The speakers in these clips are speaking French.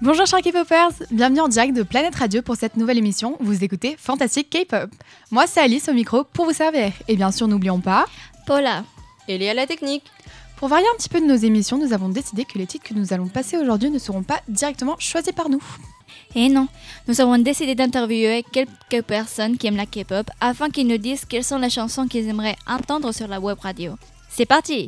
Bonjour chers K-popers, bienvenue en direct de Planète Radio pour cette nouvelle émission. Vous écoutez Fantastic K-pop. Moi c'est Alice au micro pour vous servir. Et bien sûr n'oublions pas... Paula. Et Léa la technique. Pour varier un petit peu de nos émissions, nous avons décidé que les titres que nous allons passer aujourd'hui ne seront pas directement choisis par nous. Et non, nous avons décidé d'interviewer quelques personnes qui aiment la K-pop afin qu'ils nous disent quelles sont les chansons qu'ils aimeraient entendre sur la web radio. C'est parti!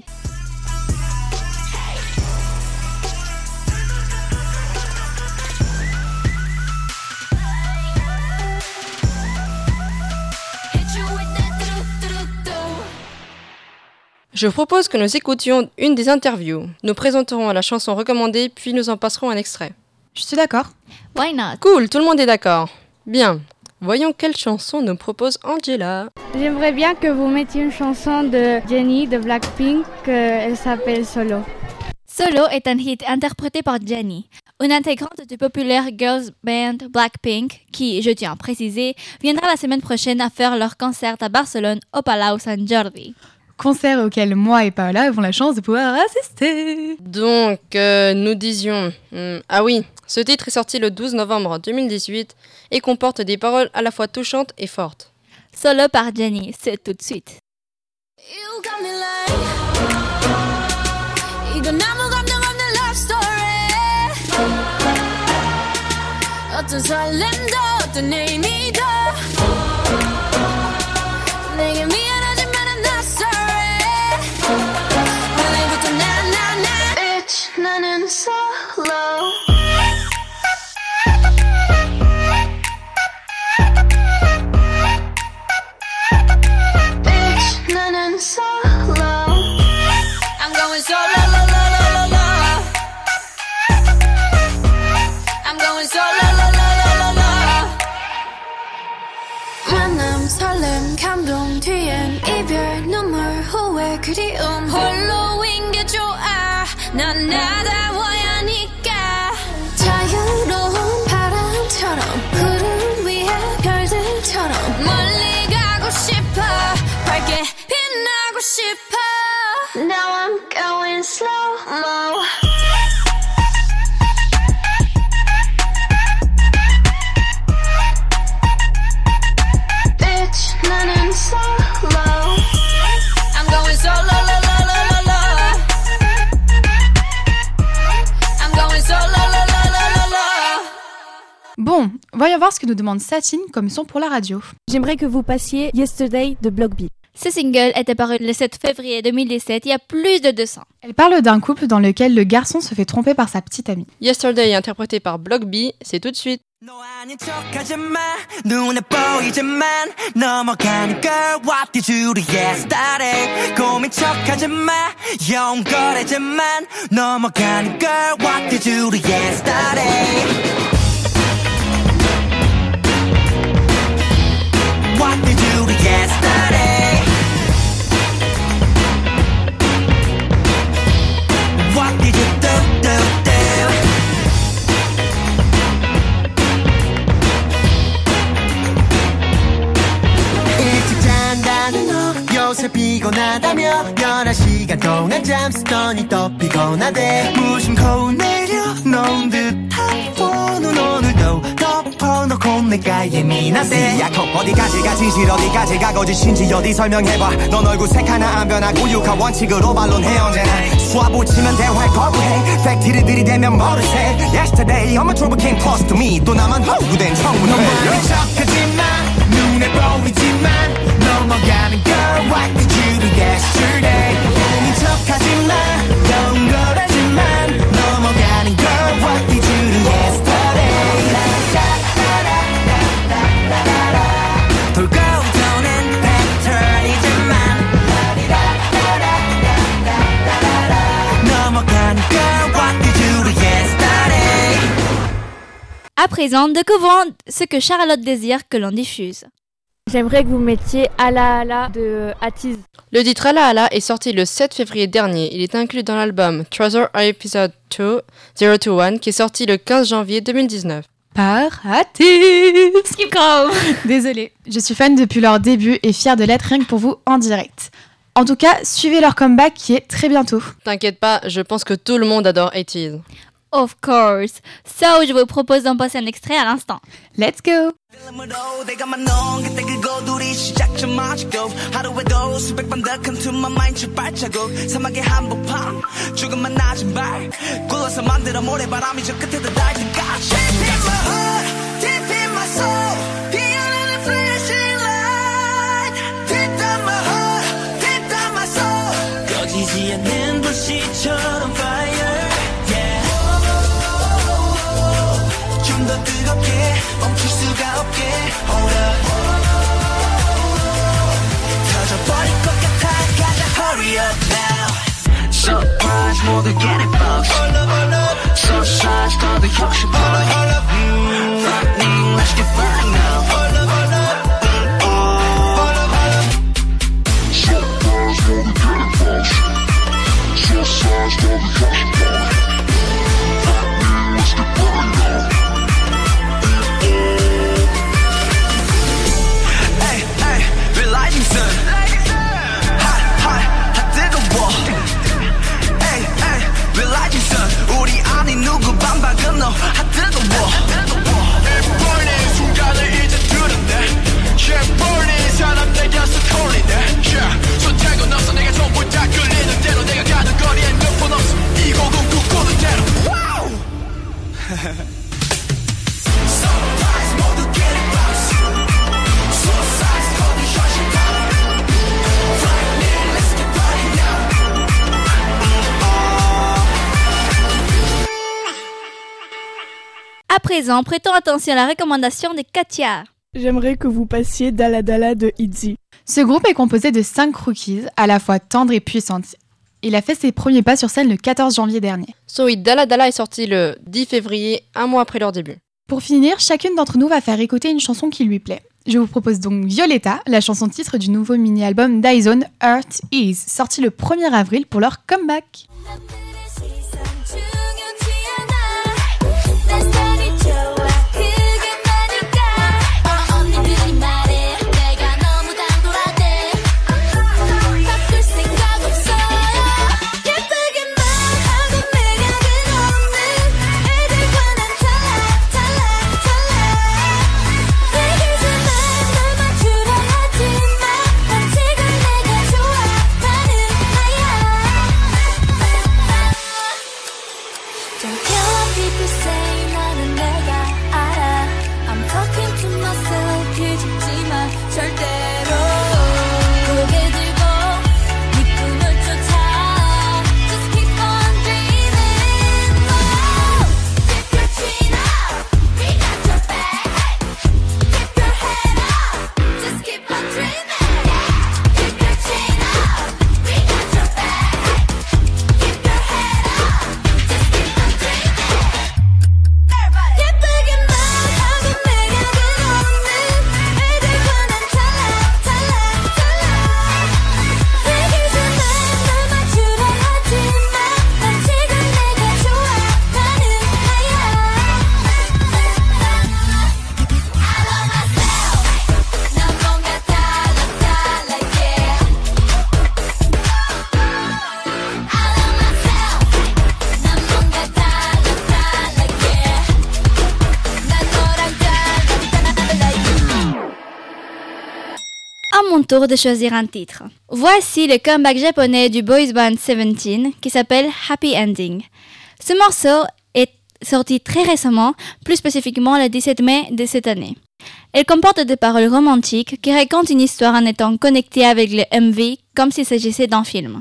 Je vous propose que nous écoutions une des interviews. Nous présenterons la chanson recommandée, puis nous en passerons un extrait. Je suis d'accord. Why not? Cool, tout le monde est d'accord. Bien, voyons quelle chanson nous propose Angela. J'aimerais bien que vous mettiez une chanson de Jennie de Blackpink, elle s'appelle Solo. Solo est un hit interprété par Jennie, une intégrante du populaire girls band Blackpink qui, je tiens à préciser, viendra la semaine prochaine à faire leur concert à Barcelone au Palau Sant Jordi. Concert auquel moi et Paola avons la chance de pouvoir assister. Donc, nous disions... Ah oui, ce titre est sorti le 12 novembre 2018 et comporte des paroles à la fois touchantes et fortes. Solo par Jennie, c'est tout de suite. 나는 solo. Bitch, 나는 solo. I'm going solo, la la la la la. I'm going solo, la la la la la. 만남, 설렘, 감동 뒤엔 이별, 눈물, 후회, 그리움. 홀로인 게 좋아. 난 나다워야 하니까 자유로운 바람처럼 구름 위에 별들처럼 멀리 가고 싶어 밝게 빛나고 싶어 Now I'm going slow-mo Bitch 나는 solo I'm going solo Bon, voyons voir ce que nous demande Satine comme son pour la radio. J'aimerais que vous passiez Yesterday de Block B. Ce single était paru le 7 février 2017, il y a plus de 200. Elle parle d'un couple dans lequel le garçon se fait tromper par sa petite amie. Yesterday, interprété par Block B, c'est tout de suite. 너 아닌 척하지 마 눈에 보이지만 넘어가는 girl What did you do yesterday 고민 척하지 마 영거래지만 넘어가는 girl What did you do yesterday What did you do yesterday What did you do 요새 피곤하다며 11시간 동안 잠쓰더니 또 피곤하대 무심코 내려 놓은 듯한 폰은 오늘도 덮어놓고 내가 예민하대 야코 어디까지 가 진실 어디까지 가 거짓인지 어디 설명해봐 넌 얼굴 색 하나 안 변하고 육하 원칙으로 반론해 언제나 수화 붙이면 대화를 거부해 팩트를 들이대면 모르세 Yesterday I'm a trouble king close to me 또 나만 허구된 청문회 너무 척하지마 눈에 보이지만 넘어가는 girl What did you do yesterday 고민 척하지마 영거라지만 넘어가는 girl What did you do yesterday 돌고 도는 패턴이지만 넘어가는 girl What did you do yesterday À présent, découvrons ce que Charlotte désire que l'on diffuse. J'aimerais que vous mettiez Ala Ala de Atiz. Le titre Ala Ala est sorti le 7 février dernier. Il est inclus dans l'album Treasure Episode 2021 qui est sorti le 15 janvier 2019. Par Atiz. Skip Crow. Désolée, je suis fan depuis leur début et fière de l'être rien que pour vous en direct. En tout cas, suivez leur comeback qui est très bientôt. T'inquiète pas, je pense que tout le monde adore 80s. Of course. So, je vous propose d'en passer un extrait à l'instant. Let's go! 필름으로 내가만 넣은 그때 그거 둘이 시작점 아직도 하루에도 수백번 더 큰 틈만 마인드 발자국 사막의 한복판 조금만 낮은 발 굴러서 만들어 모래바람이 저 끝에도 닿을 때까지 Deep in my heart, deep in my soul 피어나는 flashing light Deep down my heart, deep down my soul 꺼지지 않는 불씨처럼 fire 좀 더 뜨겁게 멈출 수가 없게 Hold up 터져버릴 것 같아 가자 Hurry up now Surprise 모두 get it box So size 다들 혁신 point Lightning let's get burning now Surprise 모두 get it box So size 다들 혁신 point Lightning let's get burning now Lightning sun Hot, hot, hot 뜨거워 Ay, ay, we're lightning sun 우리 안에 누구 반박은 너 hot 뜨거워 Burning 순간을 이제 들었네 Yeah, burning 사람들 곁을 털리네 Yeah, 손잡고 없어 내가 전부 다 끌리는 대로 내가 가는 거리엔 몇 번 없어 2009 꾸는 대로 Wow Surprise 모두 get it box Suicide 거리 현실 À présent, prêtons attention à la recommandation de Katia. J'aimerais que vous passiez Dalla Dalla de Itzy. Ce groupe est composé de 5 rookies, à la fois tendres et puissantes. Il a fait ses premiers pas sur scène le 14 janvier dernier. So oui, Dalla Dalla est sorti le 10 février, un mois après leur début. Pour finir, chacune d'entre nous va faire écouter une chanson qui lui plaît. Je vous propose donc Violetta, la chanson titre du nouveau mini-album d'Izone, Earth Is, sorti le 1er avril pour leur comeback. À mon tour de choisir un titre. Voici le comeback japonais du boys band 17 qui s'appelle Happy Ending. Ce morceau est sorti très récemment, plus spécifiquement le 17 mai de cette année. Elle comporte des paroles romantiques qui racontent une histoire en étant connectée avec le MV comme s'il s'agissait d'un film.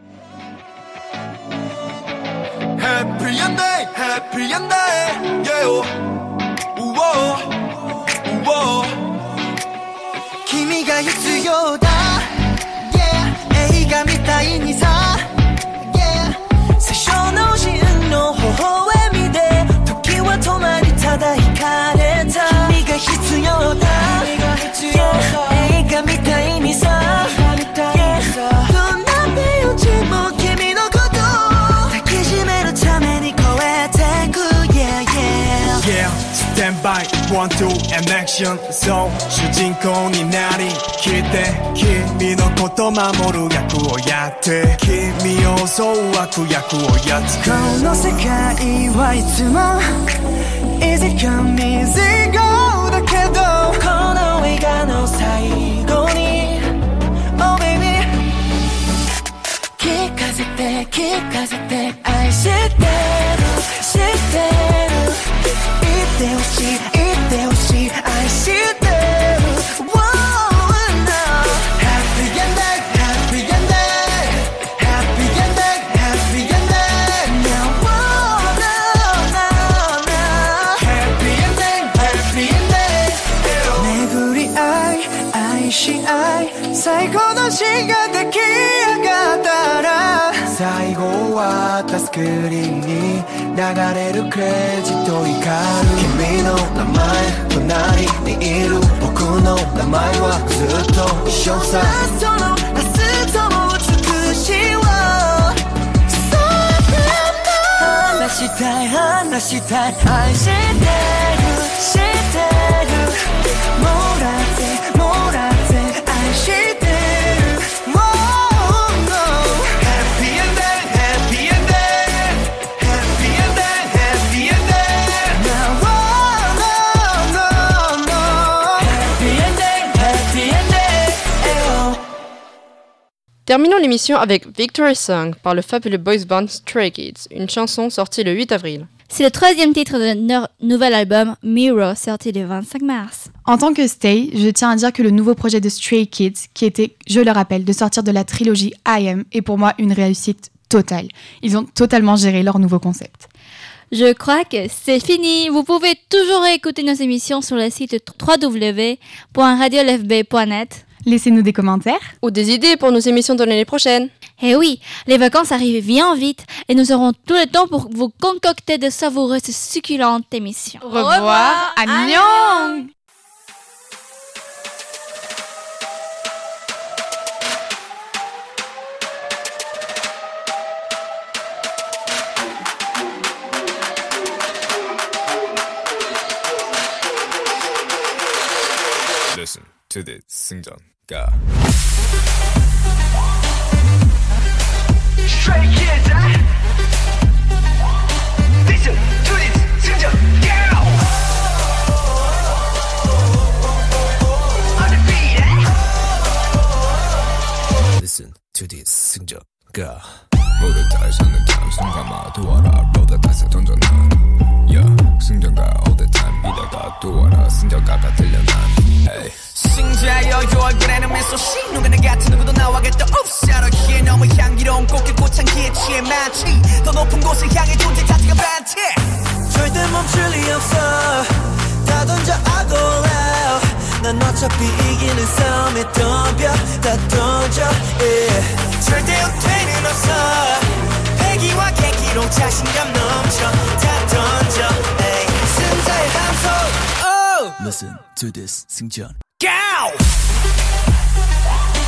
Happy Ending, Happy Ending, yeah. 우와, 우와. 君が必要だ Yeah 映画みたいにさ Yeah 最初の真の微笑みで時は止まりただ惹かれた君が必要だ Yeah 映画みたいにさ Yeah どんな手打ちも君のこと抱きしめるために超えてく Yeah, yeah Yeah, stand by, want to an action So 主人公になりきって君のこと守る役をやって君を襲う悪役をやっつけこの世界はいつも Easy come easy go だけどこの映画の最後に Oh baby 聞かせて聞かせて愛してる知ってる言ってほしい言ってほしい愛してる Whoa, no. Happy ending Happy ending Happy ending Happy ending Now whoa, no, no, no Happy ending Happy ending 巡り合い愛し合い最高のシーンが出来上がったら最後はタスクリーンに流れるクレジット光る君の名前隣にいる僕の名前はずっと一緒さラストのラストも美しいわ話したい話したい愛してる知ってるもらってもらって愛してる Whoa, no Happy ending Happy ending Happy ending Happy ending Now whoa, no, no, no Happy ending Happy ending oh. Terminons l'émission avec Victory Song par le fabuleux boys band Stray Kids, une chanson sortie le 8 avril. C'est le 3e titre de leur nouvel album Mirror, sorti le 25 mars. En tant que Stay, je tiens à dire que le nouveau projet de Stray Kids, qui était, je le rappelle, de sortir de la trilogie I Am, est pour moi une réussite totale. Ils ont totalement géré leur nouveau concept. Je crois que c'est fini. Vous pouvez toujours écouter nos émissions sur le site www.radiolfb.net. Laissez-nous des commentaires. Ou des idées pour nos émissions de l'année prochaine. Eh oui, les vacances arrivent bien vite et nous aurons tout le temps pour vous concocter de savoureuses succulentes émissions. Au revoir, annyeong. Listen to this 승전가. Stray Kids, listen to this 승전가. On the beat, Listen to this 승전가. 모두 다 사는 다음 순간만 도와라. 로다 다시 던져놔. Yeah, 승전가 all the time. 이다가 도와라. 승전가가 들려나. Hey. 승자여 얼굴에는 미소씨 누구나 같은 누구도 나와겠다 없사로기에 너무 향기로운 꽃길 꽃향기에 취해 많지 더 높은 곳을 향해 존재 자체가 반티 절대 멈출 리 없어 다 던져 I go loud 난 어차피 이기는 싸움에 덤벼 다 던져 yeah. 절대 후퇴는 없어 패기와 객기로 자신감 넘쳐 다 던져 hey. 승자의 함성 oh. Listen to this 승전 Go!